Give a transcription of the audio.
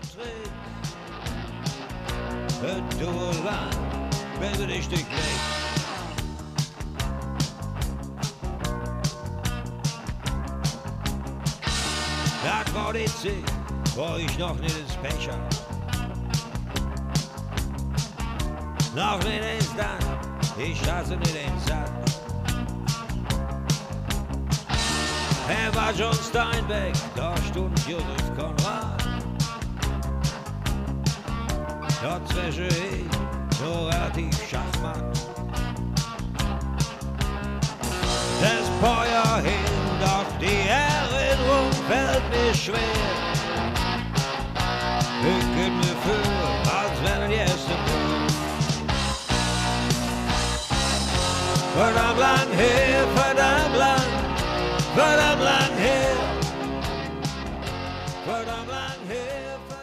trägst. Du Land, wenn du dich durchlegst. Das VDC, wo ich noch nicht ins Pech hab. Noch nicht ins Land, ich lasse nicht ins Sand. Er war John Steinbeck, da stund Josef Konrad. Dort zwischen so relativ Schachmatt. Das Feuer hin, doch die Erinnerung fällt mir schwer. Ich geb mir für, als wäre die erste Mal. Verdammt lang her, verdammt lang her. Verdammt lang her, verdammt lang her.